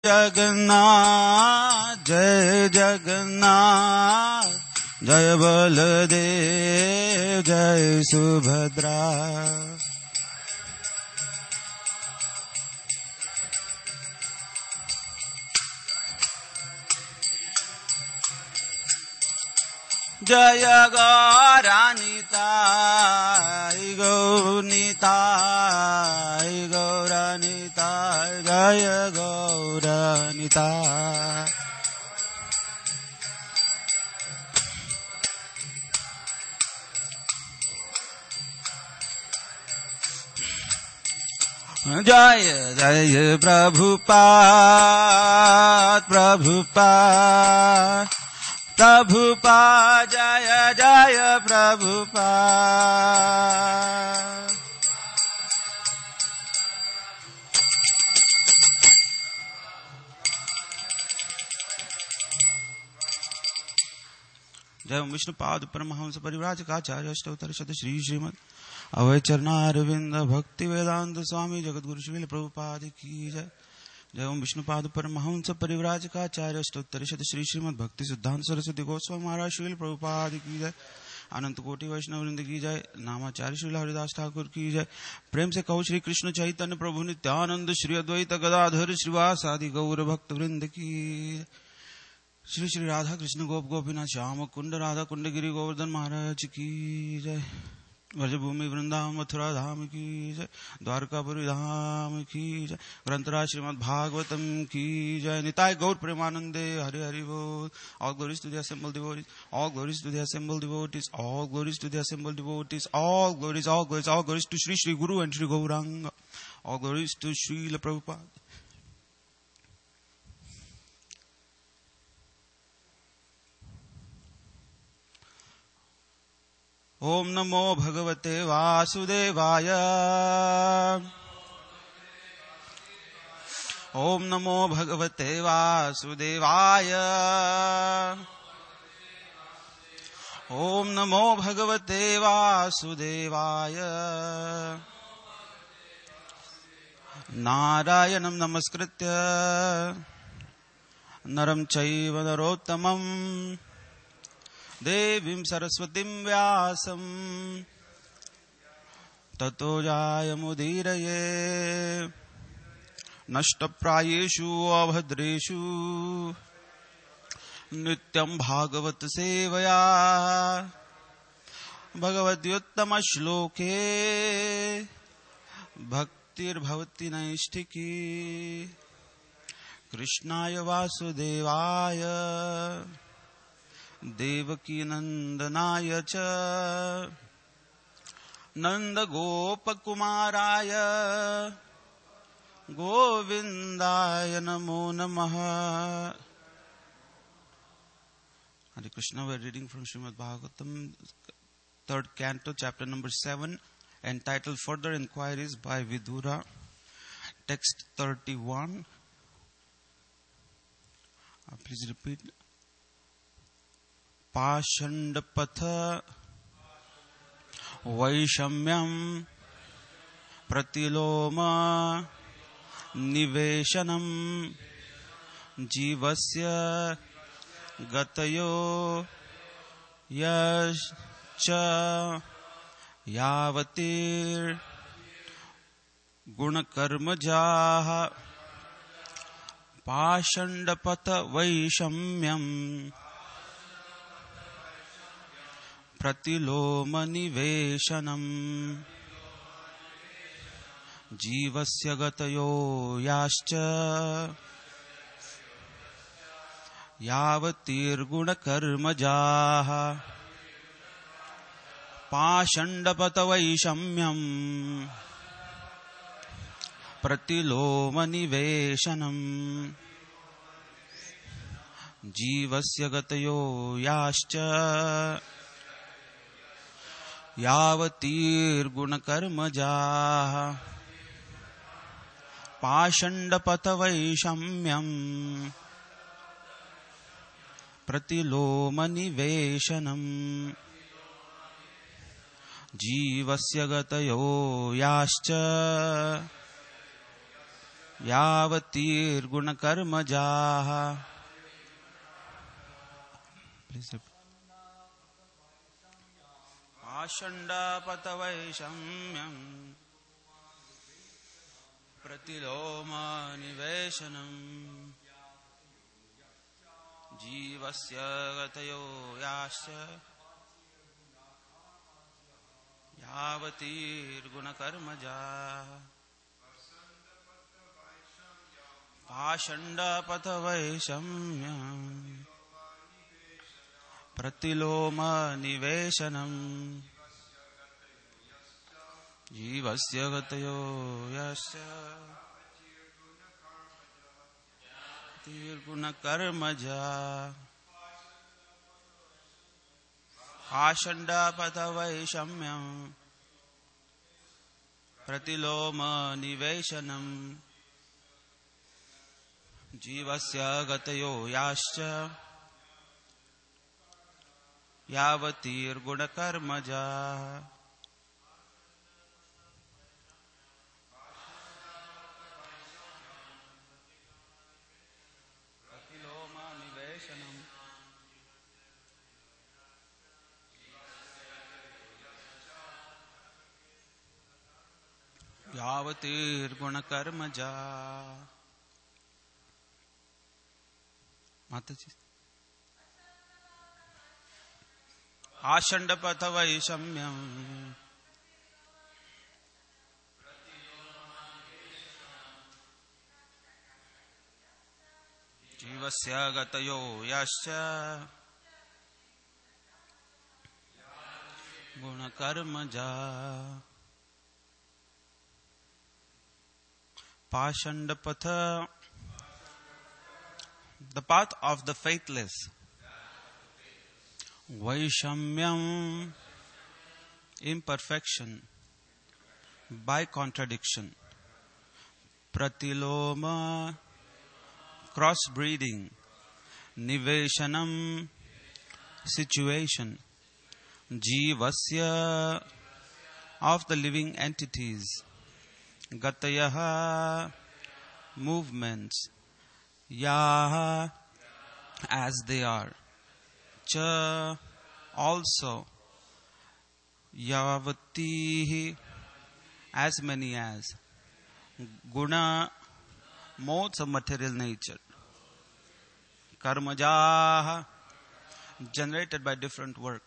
जगन्नाथ जय जगन्नाथ, जय बलदेव जय सुभद्रा। जय गौरानिताय गौरनिताय गौरानिताय जय गौरानिताय। जय जय प्रभुपाद प्रभुपाद प्रभुपाद जय जय प्रभुपाद। जय विष्णुपाद परमहंस परिव्राजकाचार्य अष्टोत्तर शत श्री श्रीमद अभय चरणारविंद भक्ति वेदांत स्वामी जगद्गुरु श्रील प्रभुपाद की जय। जय ओम विष्णुपाद परमहंस परिव्राजकाचार्य अष्टोत्तर शत श्री श्रीमद भक्ति सिद्धांत सरस्वती गोस्वामी महाराज श्रील प्रभुपाद की जय। अनंत कोटि वैष्णव वृंद की जय। नामाचार्य श्रील हरिदास ठाकुर की जय। प्रेम से कहो श्री कृष्ण चैतन्य प्रभु नित्यानंद श्री अद्वैत गदाधर श्रीवास आदि गौर भक्त वृंद की। श्री श्री राधा कृष्ण गोप गोपीनाथ श्याम कुंड राधा कुंड गिरी गोवर्धन महाराज की जय। व्रजभूमि वृंदावन मथुरा धाम की जय। द्वारकापुरी धाम की जय। ग्रंथराज श्रीमद् भागवतम की जय। निताय गौर प्रेमानंदे हरि हरि बोल। All glories to the assembled devotees. All glories to the assembled devotees. All glories to the assembled devotees. All glories, all glories, all glories to Sri Sri Guru and Sri Gauranga. All glories to Srila Prabhupada. ओम नमो भगवते वासुदेवाय। ओम नमो भगवते वासुदेवाय। ओम नमो भगवते वासुदेवाय। नारायणं नमस्कृत्य नरं चैव नरोत्तमं देवीं सरस्वतीं व्यासं ततो जायमुदीरये। नष्टप्रायेषु अभद्रेषु नित्यं भागवत सेवया भगवद्युत्तमश्लोके भक्तिर्भवति नैष्ठिकी। कृष्णाय वासुदेवाय देवकी नंदनाय च नंदगोपकुमाराय गोविंदाय नमो नमः। Hare Krishna, we are reading from Srimad Bhagavatam, 3rd canto, chapter number 7, entitled Further Inquiries by Vidura. Text 31. Please repeat. पाषण्डपथ वैषम्यं प्रतिलोम निवेशनं जीवस्य गतयो यश्च यावतीर् गुणकर्मजाः। पाषण्डपथ वैषम्यं प्रतिलोम निवेशनम् जीवस्य गतयो याश्च यावतीर्गुणकर्मजाः। पाषण्डपथ वैषम्यम् प्रतिलोम निवेशनम् जीवस्य गतयो याश्च यावतीर्गुणकर्मजाः। पाषण्डपथ वैषम्यम् प्रतिलोम निवेशनम् जीवस्य गतयो याश्च यावतीर्गुणकर्मजाः आषण्डपतवैषम्यम् प्रतिलोमनिवेशनम् जीवस्य गतयो याश्च यावतीर्गुणकर्मजाः पाषण्डपतवैषम्यम् प्रतिलोमनिवेशनम् जीवस्य गतयो यस्य तीर्गुणकर्मजाः आषण्डपतवैषम्यम् प्रतिलोमनिवेशनम् जीवस्य गतयो याश्च यावतीर्गुणकर्मजाः प्रतिलोमनिवेशनम् यावतीर्गुणकर्मजाः माताजी आषण्डपतवैषम्यम् जीवस्य गतयो यश्च गुणकर्मजाः पाषण्डपथ, the path of the faithless. Vaishamyam, imperfection, by contradiction. Pratiloma, crossbreeding. Niveshanam, situation. Jivasya, of the living entities. Gatayaha, movements. Yaha, as they are. Cha, also. Yavatihi, as many as. Guna, modes of material nature. Karmajaha, generated by different work.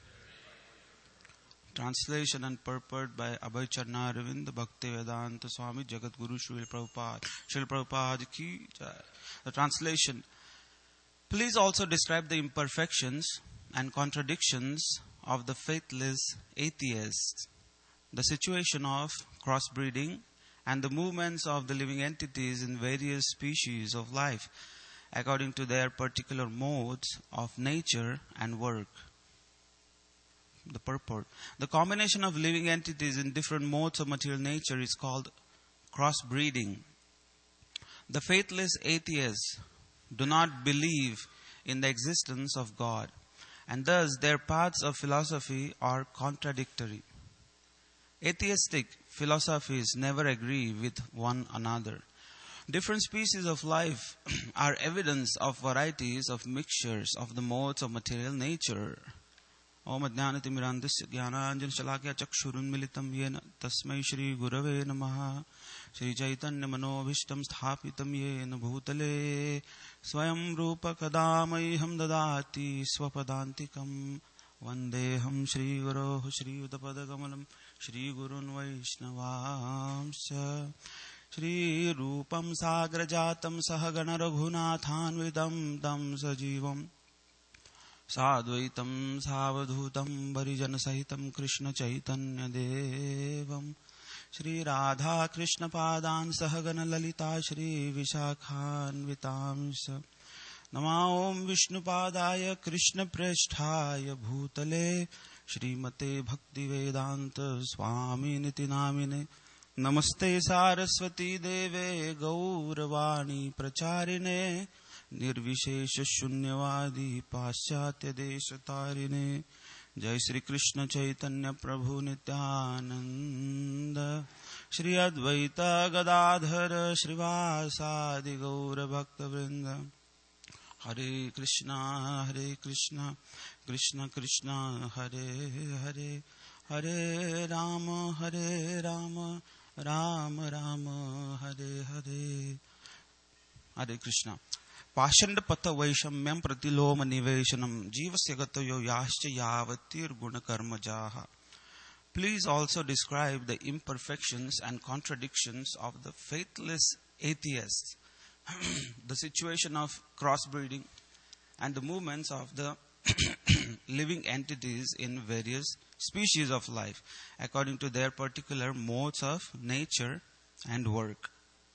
Translation and purport by Abhay Charnaravind Bhaktivedanta Swami Jagadguru Srila Prabhupada. Srila Prabhupada ki jai. The translation. Please also describe the imperfections and contradictions of the faithless atheists, the situation of crossbreeding, and the movements of the living entities in various species of life, according to their particular modes of nature and work. The purport. The combination of living entities in different modes of material nature is called crossbreeding. The faithless atheists do not believe in the existence of God, and thus their paths of philosophy are contradictory. Atheistic philosophies never agree with one another. Different species of life are evidence of varieties of mixtures of the modes of material nature. Om Ajnanatimirandasya Jnananjana Shalakya Chakshurunmilitam Yena Tasmai Shri Gurave Namaha Shri Chaitanya Manobhishtam Sthapitam Yena Bhutale Swayam Rupa Kadamayham Dadati Swapadantikam Vandeham Shri Guroh Shri Udapadagamalam Shri Gurun Vaishnavamsya Shri Rupam Sagrajatam Sahagana Raghunathanvidam Dam Sajivam Sadvaitam Savadhutam Varijana Sahitam Krishna Chaitanya Devam Shri Radha Krishna Padan Sahagana Lalita Shri Vishakhan Vitamsa Nama Om Vishnu Padaya Krishna Preshthaya Bhutale Shri Mate Bhakti Vedanta Swami Niti Namine Namaste Saraswati Deve Gauravani Pracharine निर्विशेष शून्यवादी पाश्चात्य देश तारिणे जय श्री कृष्ण चैतन्य प्रभु Nityanand Shri Advaita Gadadhara Srivasadi Gaura Bhakta Vrinda. Hare Krishna, Krishna Krishna, Hare Hare, Hare Rama, Rama Rama, Hare Hare. Hare Krishna. Pashanda Patha Vaishamyam Pratiloma Niveshanam Jivasya Gatayo Yascha Yavatir Guna Karma Jaha. Please also describe the imperfections and contradictions of the faithless atheists, the situation of crossbreeding, and the movements of the living entities in various species of life, according to their particular modes of nature and work.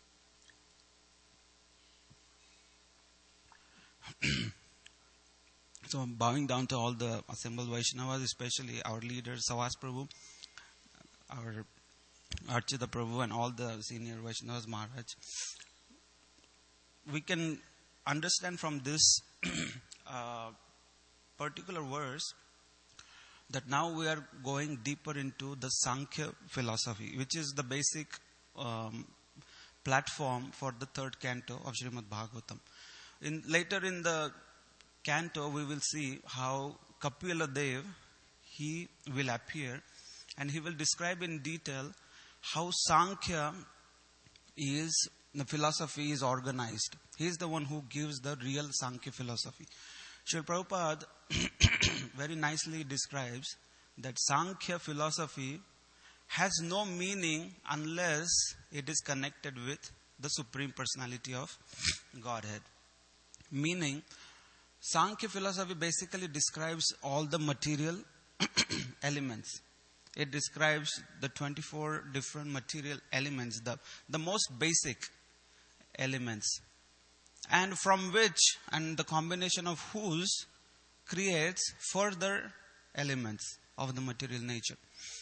So I'm bowing down to all the assembled Vaishnavas, especially our leader Savas Prabhu, our Archita Prabhu, and all the senior Vaishnavas Maharaj. We can understand from this particular verse that now we are going deeper into the Sankhya philosophy, which is the basic platform for the third canto of Srimad Bhagavatam. Later in the canto, we will see how Kapila Dev, he will appear, and he will describe in detail how Sankhya is, the philosophy is organized. He is the one who gives the real Sankhya philosophy. Srila Prabhupada very nicely describes that Sankhya philosophy has no meaning unless it is connected with the Supreme Personality of Godhead. Meaning, Sankhya philosophy basically describes all the material elements. It describes the 24 different material elements, the most basic elements, and from which, and the combination of whose, creates further elements of the material nature.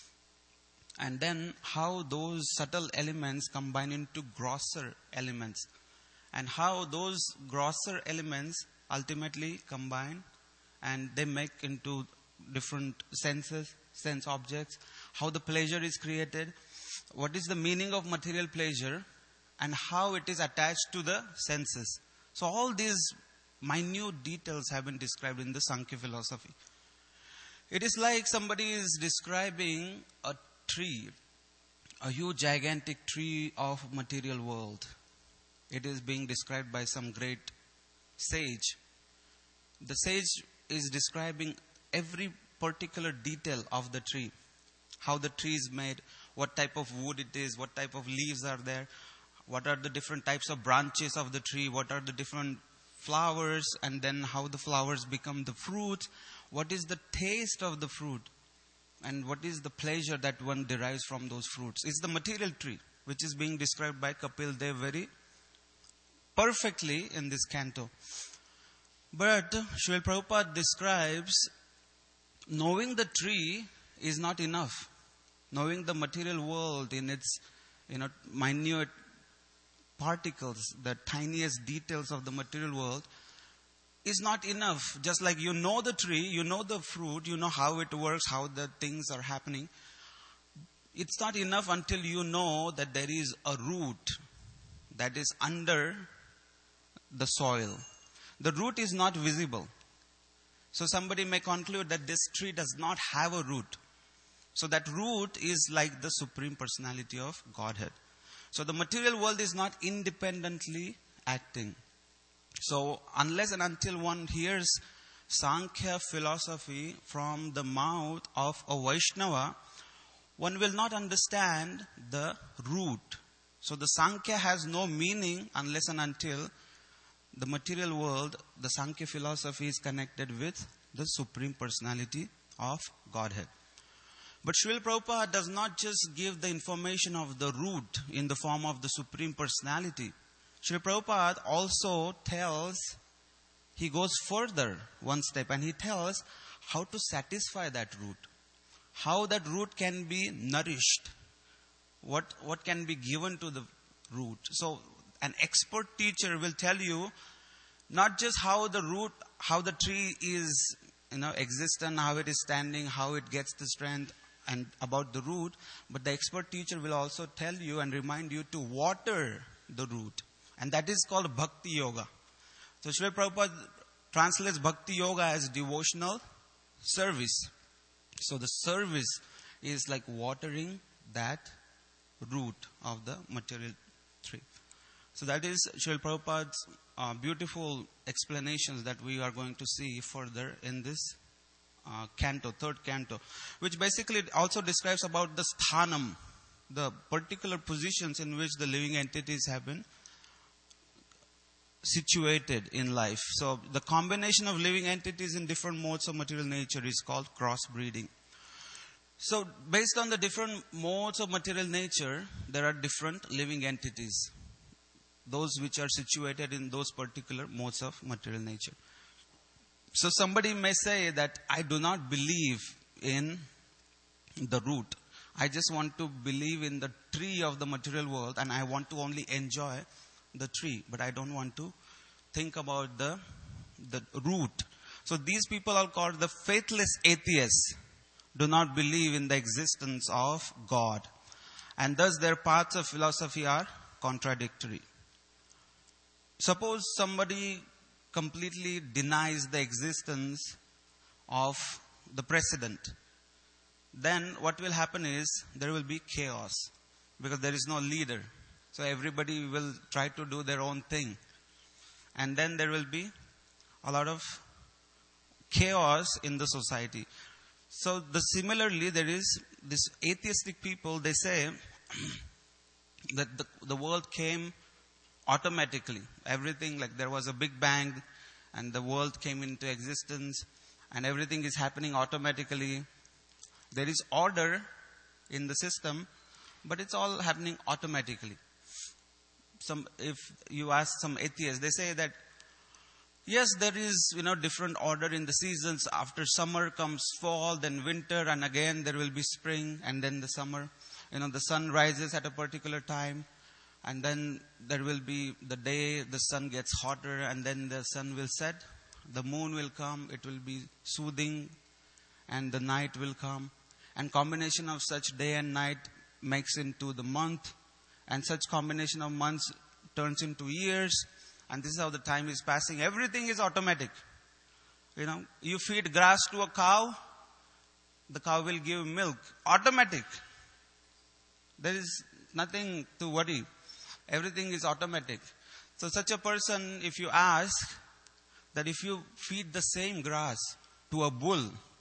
And then how those subtle elements combine into grosser elements, and how those grosser elements ultimately combine and they make into different senses, sense objects, how the pleasure is created, what is the meaning of material pleasure, and how it is attached to the senses. So all these minute details have been described in the Sankhya philosophy. It is like somebody is describing a tree, a huge gigantic tree of material world. It is being described by some great sage. The sage is describing every particular detail of the tree. How the tree is made, what type of wood it is, what type of leaves are there, what are the different types of branches of the tree, what are the different flowers, and then how the flowers become the fruit, what is the taste of the fruit, and what is the pleasure that one derives from those fruits. It's the material tree, which is being described by Kapil Dev very perfectly in this canto. But Srila Prabhupada describes knowing the tree is not enough. Knowing the material world in its minute particles, the tiniest details of the material world is not enough. Just like you know the tree, you know the fruit, you know how it works, how the things are happening. It's not enough until you know that there is a root that is under the soil. The root is not visible. So somebody may conclude that this tree does not have a root. So that root is like the Supreme Personality of Godhead. So the material world is not independently acting. So unless and until one hears Sankhya philosophy from the mouth of a Vaishnava, one will not understand the root. So the Sankhya has no meaning unless and until the material world, the Sankhya philosophy is connected with the Supreme Personality of Godhead. But Srila Prabhupada does not just give the information of the root in the form of the Supreme Personality. Srila Prabhupada also tells, he goes further one step and he tells how to satisfy that root. How that root can be nourished. What can be given to the root. So an expert teacher will tell you not just how the root, how the tree is existent, how it is standing, how it gets the strength, and about the root, but the expert teacher will also tell you and remind you to water the root. And that is called Bhakti Yoga. So Srila Prabhupada translates Bhakti Yoga as devotional service. So the service is like watering that root of the material tree. So that is Srila Prabhupada's beautiful explanations that we are going to see further in this canto, third canto, which basically also describes about the sthanam, the particular positions in which the living entities have been situated in life. So the combination of living entities in different modes of material nature is called crossbreeding. So based on the different modes of material nature, there are different living entities, those which are situated in those particular modes of material nature. So somebody may say that I do not believe in the root. I just want to believe in the tree of the material world, and I want to only enjoy the tree, but I don't want to think about the root. So these people are called the faithless atheists, do not believe in the existence of God, and thus their paths of philosophy are contradictory. Suppose somebody completely denies the existence of the president. Then what will happen is there will be chaos because there is no leader. So everybody will try to do their own thing. And then there will be a lot of chaos in the society. So similarly, there is this atheistic people, they say that the world came automatically. Everything, like there was a big bang and the world came into existence and everything is happening automatically. There is order in the system, but it's all happening automatically. If you ask some atheists, they say that yes, there is, different order in the seasons. After summer comes fall, then winter, and again there will be spring, and then the summer. The sun rises at a particular time, and then there will be the day the sun gets hotter, and then the sun will set. The moon will come, it will be soothing, and the night will come. And combination of such day and night makes into the month, and such combination of months turns into years. And this is how the time is passing. Everything is automatic. You feed grass to a cow, the cow will give milk. Automatic. There is nothing to worry. Everything is automatic. So such a person, if you ask that if you feed the same grass to a bull,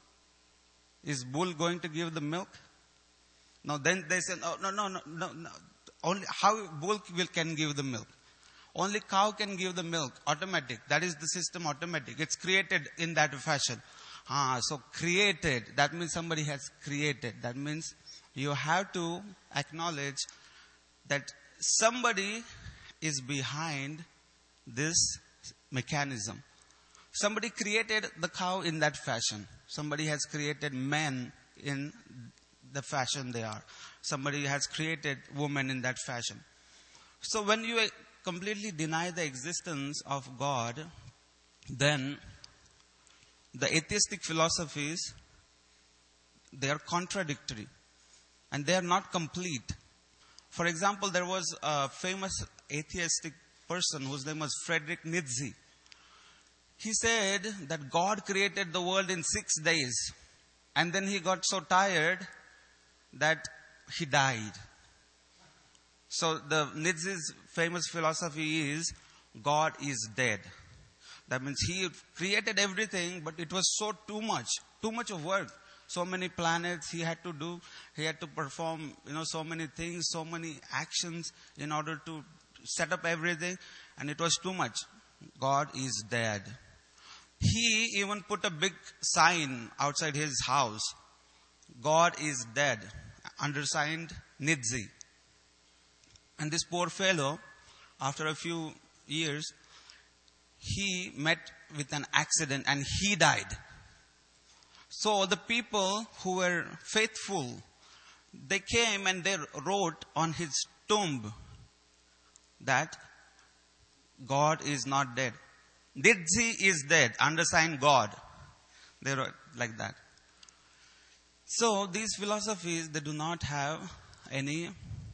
is bull going to give the milk? No, then they say, no. Only how bull can give the milk? Only cow can give the milk, automatic. That is the system, automatic. It's created in that fashion. So created, that means somebody has created. That means you have to acknowledge that somebody is behind this mechanism. Somebody created the cow in that fashion. Somebody has created men in the fashion they are. Somebody has created women in that fashion. So when you completely deny the existence of God, then the atheistic philosophies, they are contradictory and they are not complete. For example, there was a famous atheistic person whose name was Friedrich Nietzsche. He said that God created the world in 6 days, and then he got so tired that he died. So the Nietzsche's famous philosophy is God is dead. That means he created everything, but it was too much of work. So many planets he had to do. He had to perform, so many things, so many actions in order to set up everything. And it was too much. God is dead. He even put a big sign outside his house. God is dead. Undersigned Nietzsche. And this poor fellow, after a few years, he met with an accident and he died. So the people who were faithful, they came and they wrote on his tomb that God is not dead. Nietzsche is dead. Undersigned God. They wrote like that. So these philosophies, they do not have any,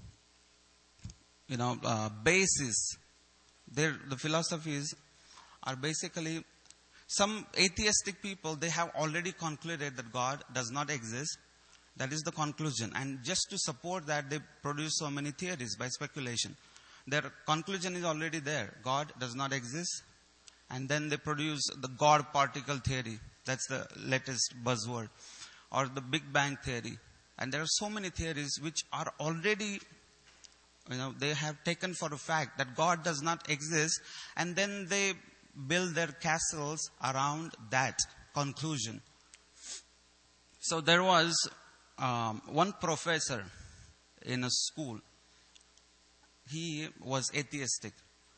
basis. The philosophies are basically, some atheistic people, they have already concluded that God does not exist. That is the conclusion. And just to support that, they produce so many theories by speculation. Their conclusion is already there. God does not exist. And then they produce the God particle theory. That's the latest buzzword. Or the Big Bang theory. And there are so many theories which are already, they have taken for a fact that God does not exist. And then they build their castles around that conclusion. So there was one professor in a school. He was atheistic.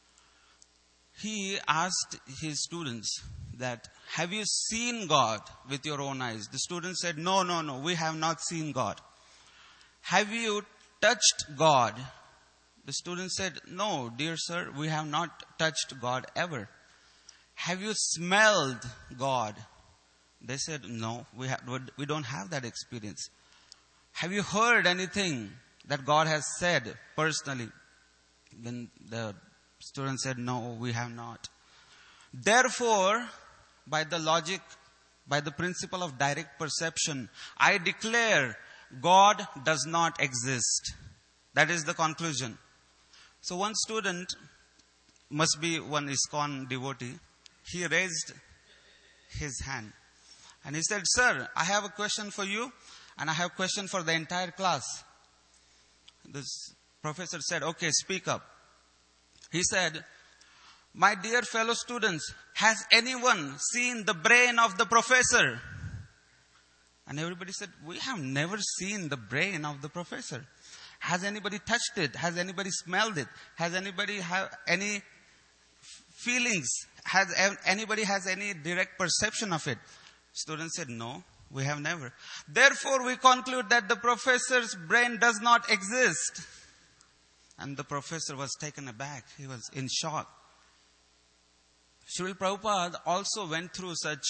He asked his students that, have you seen God with your own eyes? The students said, no, we have not seen God. Have you touched God? The students said, no, dear sir, we have not touched God ever. Have you smelled God? They said, no, we don't have that experience. Have you heard anything that God has said personally? Then the student said, no, we have not. Therefore, by the principle of direct perception, I declare God does not exist. That is the conclusion. So one student, must be one ISKCON devotee, he raised his hand. And he said, sir, I have a question for you and I have a question for the entire class. This professor said, okay, speak up. He said, my dear fellow students, has anyone seen the brain of the professor? And everybody said, we have never seen the brain of the professor. Has anybody touched it? Has anybody smelled it? Has anybody have any feelings? Has anybody has any direct perception of it? Students said, no, we have never. Therefore, we conclude that the professor's brain does not exist. And the professor was taken aback. He was in shock. Srila Prabhupada also went through such,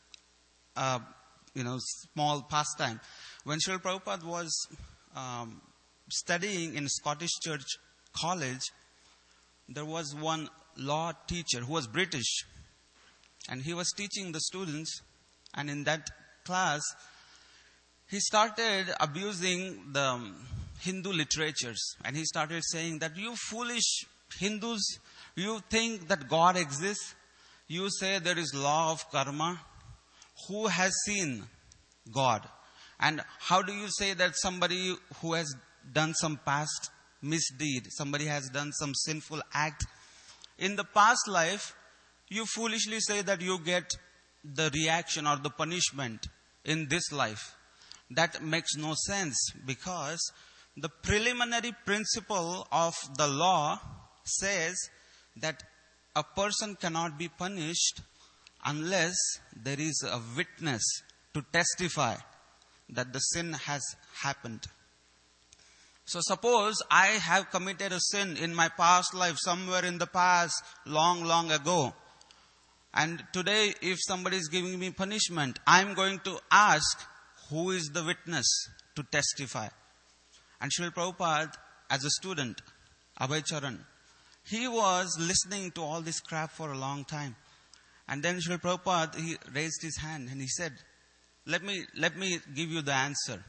small pastime. When Srila Prabhupada was studying in Scottish Church College, there was one law teacher who was British. And he was teaching the students. And in that class, he started abusing the Hindu literatures. And he started saying that you foolish Hindus, you think that God exists. You say there is law of karma. Who has seen God? And how do you say that somebody who has done some past misdeed, somebody has done some sinful act in the past life, you foolishly say that you get the reaction or the punishment in this life? That makes no sense, because the preliminary principle of the law says that a person cannot be punished unless there is a witness to testify that the sin has happened. So suppose I have committed a sin in my past life, somewhere in the past, long, long ago. And today, if somebody is giving me punishment, I am going to ask, who is the witness to testify? And Srila Prabhupada, as a student, Abhay Charan, he was listening to all this crap for a long time. And then Srila Prabhupada, he raised his hand and he said, let me give you the answer.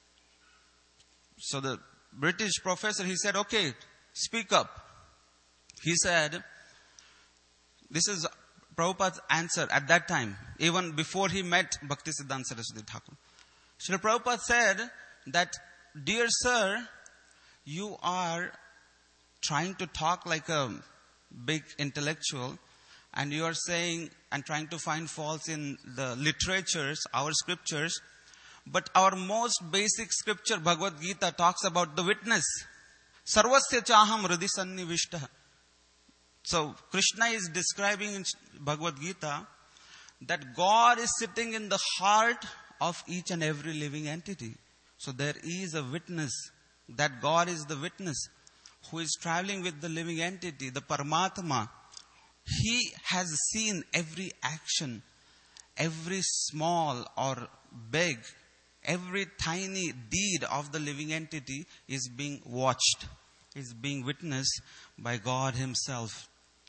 So the British professor, he said, okay, speak up. He said, this is Prabhupada's answer at that time, even before he met Bhaktisiddhanta Saraswati Thakur. Srila Prabhupada said that, dear sir, you are trying to talk like a big intellectual, and you are saying and trying to find faults in the literatures, our scriptures. But our most basic scripture, Bhagavad Gita, talks about the witness. Sarvasya chaham hridhi sannivishta. So Krishna is describing in Bhagavad Gita that God is sitting in the heart of each and every living entity. So there is a witness, that God is the witness who is traveling with the living entity, the Paramatma. He has seen every action, every small or big Every tiny deed of the living entity is being watched, is being witnessed by God Himself.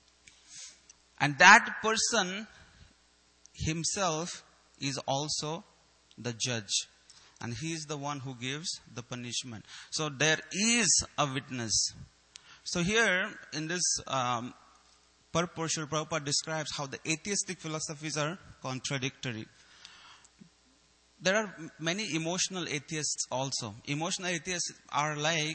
And that person himself is also the judge. And He is the one who gives the punishment. So there is a witness. So here in this purport, Srila Prabhupada describes how the atheistic philosophies are contradictory. There are many emotional atheists also. Emotional atheists are like,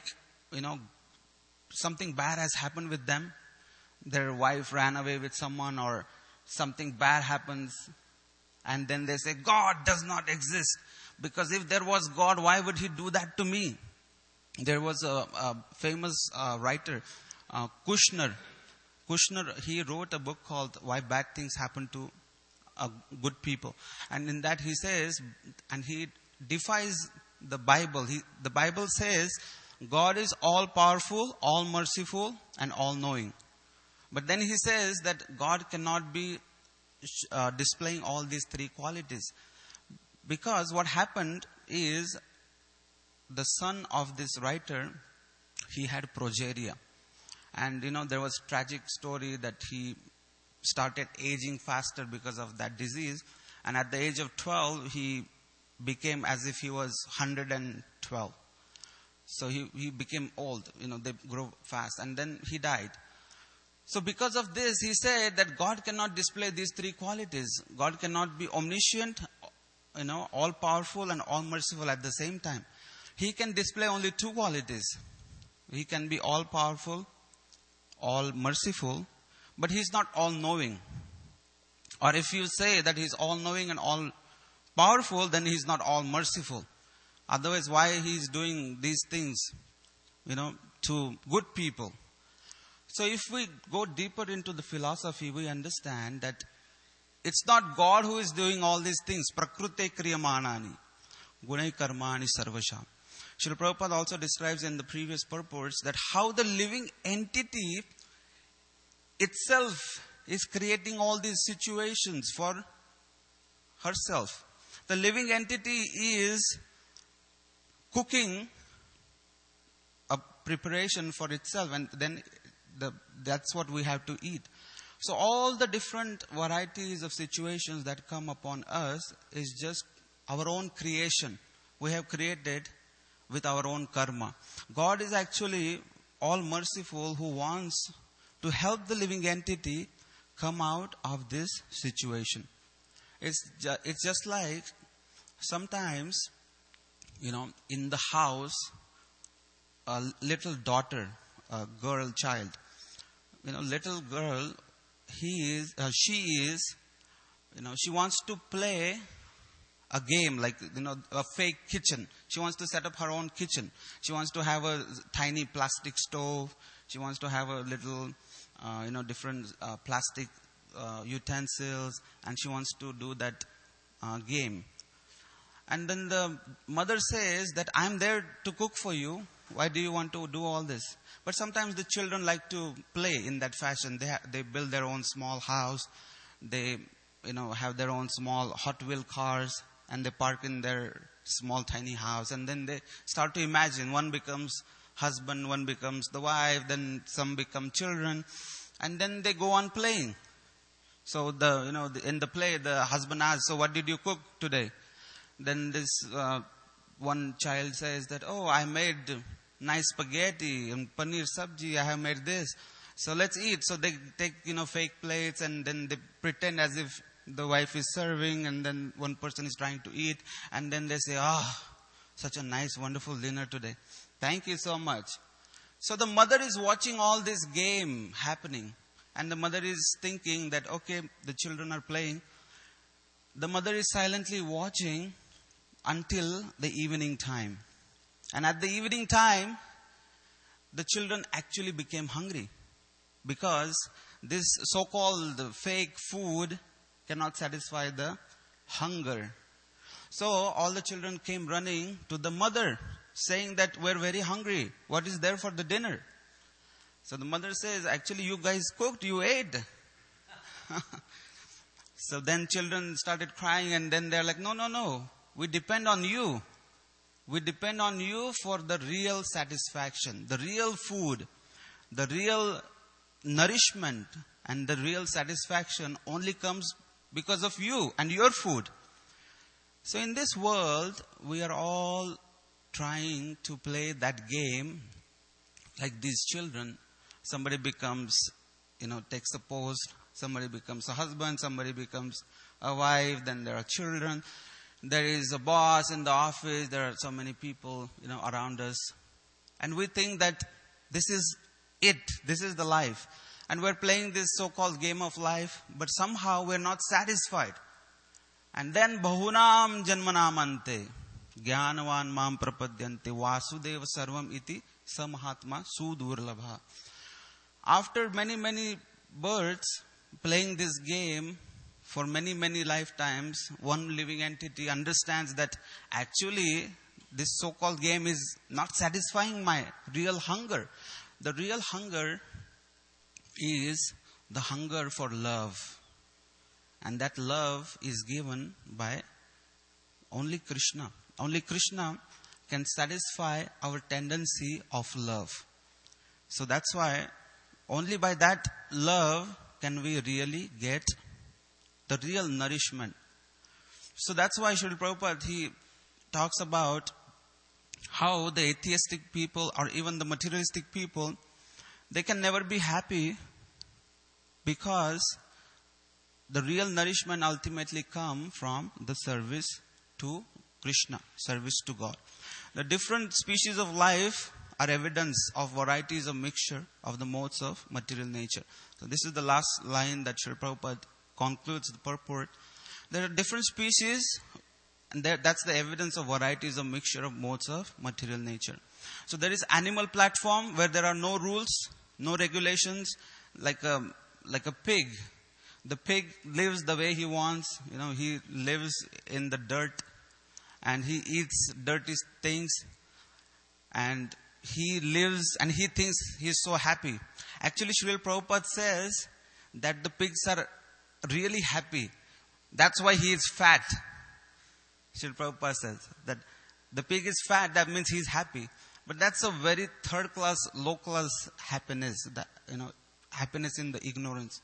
something bad has happened with them. Their wife ran away with someone, or something bad happens, and then they say, God does not exist. Because if there was God, why would He do that to me? There was a famous writer, Kushner. Kushner, he wrote a book called Why Bad Things Happen to Good People. And in that he says, and he defies the Bible. The Bible says, God is all powerful, all merciful, and all knowing. But then he says that God cannot be displaying all these three qualities. Because what happened is, the son of this writer, he had progeria. And there was a tragic story that he started aging faster because of that disease. And at the age of 12, he became as if he was 112. So he became old. They grow fast. And then he died. So because of this, he said that God cannot display these three qualities. God cannot be omniscient, all powerful and all merciful at the same time. He can display only two qualities. He can be all powerful, all merciful, but He's not all knowing. Or if you say that He's all knowing and all powerful, then He's not all merciful. Otherwise, why He's doing these things, to good people? So if we go deeper into the philosophy, we understand that it's not God who is doing all these things. Prakrute kriyamanani, gunai karmani sarvasham. Srila Prabhupada also describes in the previous purports that how the living entity itself is creating all these situations for herself. The living entity is cooking a preparation for itself, and then that's what we have to eat. So all the different varieties of situations that come upon us is just our own creation. We have created with our own karma. God is actually all merciful, who wants to help the living entity come out of this situation. It's just like sometimes, in the house, a little daughter, a girl child, little girl, she wants to play a game, like, a fake kitchen. She wants to set up her own kitchen. She wants to have a tiny plastic stove. She wants to have a little, different plastic utensils. And she wants to do that game. And then the mother says that I'm there to cook for you. Why do you want to do all this? But sometimes the children like to play in that fashion. They build their own small house. They, have their own small Hot Wheel cars. And they park in their small tiny house. And then they start to imagine. One becomes husband, one becomes the wife. Then some become children. And then they go on playing. So in the play, the husband asks, so what did you cook today? Then this one child says that, oh, I made nice spaghetti and paneer sabji. I have made this. So let's eat. So they take, fake plates, and then they pretend as if the wife is serving, and then one person is trying to eat. And then they say, such a nice, wonderful dinner today. Thank you so much. So the mother is watching all this game happening. And the mother is thinking that, okay, the children are playing. The mother is silently watching until the evening time. And at the evening time, the children actually became hungry. Because this so-called fake food cannot satisfy the hunger. So all the children came running to the mother, saying that we're very hungry. What is there for the dinner? So the mother says, actually you guys cooked, you ate. So then children started crying, and then they're like, no. we depend on you. We depend on you for the real satisfaction, the real food, the real nourishment, and the real satisfaction only comes because of you and your food. So in this world, we are all trying to play that game like these children. Somebody becomes, takes a post, somebody becomes a husband, somebody becomes a wife, then there are children. There is a boss in the office, there are so many people, around us. And we think that this is it, this is the life. And we're playing this so-called game of life, but somehow we're not satisfied. And then bahunam janmanamante jnanavan mam prapadyante vasudeva sarvam iti samahatma sudurlabha. After many births playing this game for many lifetimes, one living entity understands that actually this so-called game is not satisfying my real hunger. The real hunger is the hunger for love. And that love is given by only Krishna. Only Krishna can satisfy our tendency of love. So that's why only by that love can we really get the real nourishment. So that's why Srila Prabhupada, he talks about how the atheistic people or even the materialistic people, they can never be happy because the real nourishment ultimately come from the service to Krishna, service to God. The different species of life are evidence of varieties of mixture of the modes of material nature. So this is the last line that Srila Prabhupada concludes the purport. There are different species, and that's the evidence of varieties of mixture of modes of material nature. So there is animal platform where there are no rules, no regulations, like a pig. The pig lives the way he wants. He lives in the dirt and he eats dirty things, and he lives and he thinks he's so happy. Actually, Srila Prabhupada says that the pigs are really happy. That's why he is fat. Srila Prabhupada says that the pig is fat, that means he's happy. But that's a very third class, low class happiness. Happiness in the ignorance.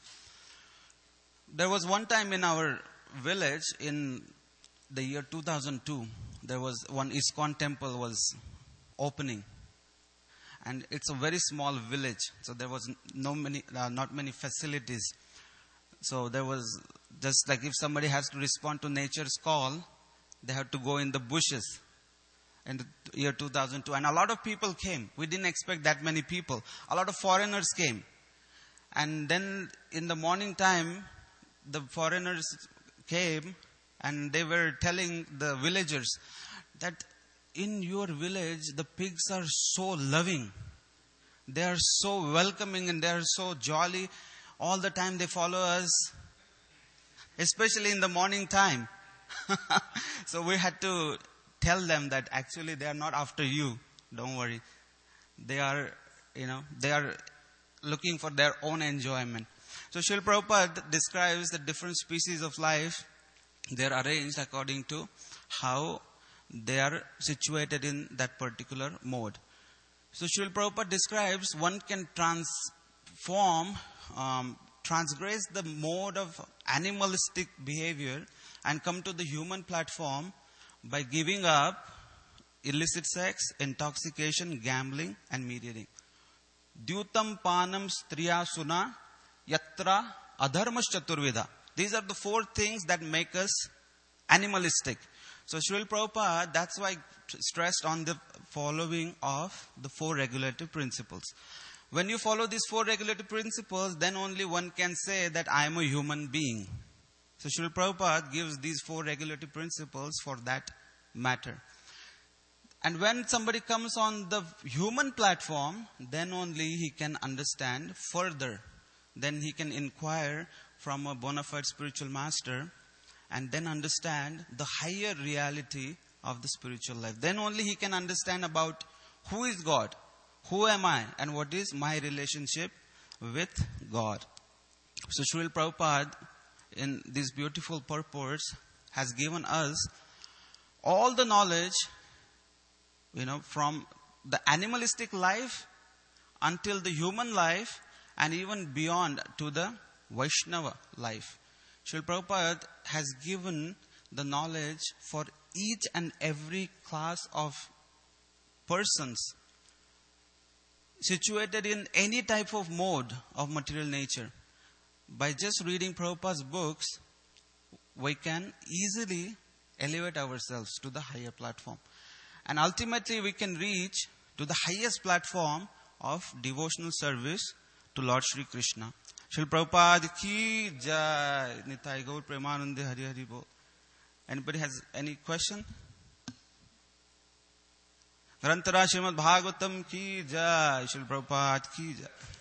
There was one time in our village in the year 2002, there was one ISKCON temple was opening. And it's a very small village. So there was not many facilities. So there was just like if somebody has to respond to nature's call, they have to go in the bushes in the year 2002. And a lot of people came. We didn't expect that many people. A lot of foreigners came. And then in the morning time, the foreigners came and they were telling the villagers that in your village, the pigs are so loving. They are so welcoming and they are so jolly. All the time they follow us, especially in the morning time. So we had to tell them that actually they are not after you. Don't worry. They are looking for their own enjoyment. So Srila Prabhupada describes the different species of life. They are arranged according to how they are situated in that particular mode. So Srila Prabhupada describes one can transgress the mode of animalistic behavior and come to the human platform by giving up illicit sex, intoxication, gambling, and mediating. Dyutam panam striya suna yatra adharmas chaturvida. These are the four things that make us animalistic. So Srila Prabhupada, that's why stressed on the following of the four regulative principles. When you follow these four regulative principles, then only one can say that I am a human being. So Srila Prabhupada gives these four regulative principles for that matter. And when somebody comes on the human platform, then only he can understand further. Then he can inquire from a bona fide spiritual master and then understand the higher reality of the spiritual life. Then only he can understand about who is God, who am I, and what is my relationship with God. So Srila Prabhupada in these beautiful purports has given us all the knowledge, from the animalistic life until the human life and even beyond to the Vaishnava life. Srila Prabhupada has given the knowledge for each and every class of persons situated in any type of mode of material nature. By just reading Prabhupada's books, we can easily elevate ourselves to the higher platform. And ultimately we can reach to the highest platform of devotional service to Lord Shri Krishna. Srila Prabhupada ki jai. Nitai Gaur Premanande Hari Hari Bol. Anybody has any question? Grantara Srimad Bhagavatam ki jai. Srila Prabhupada ki jai.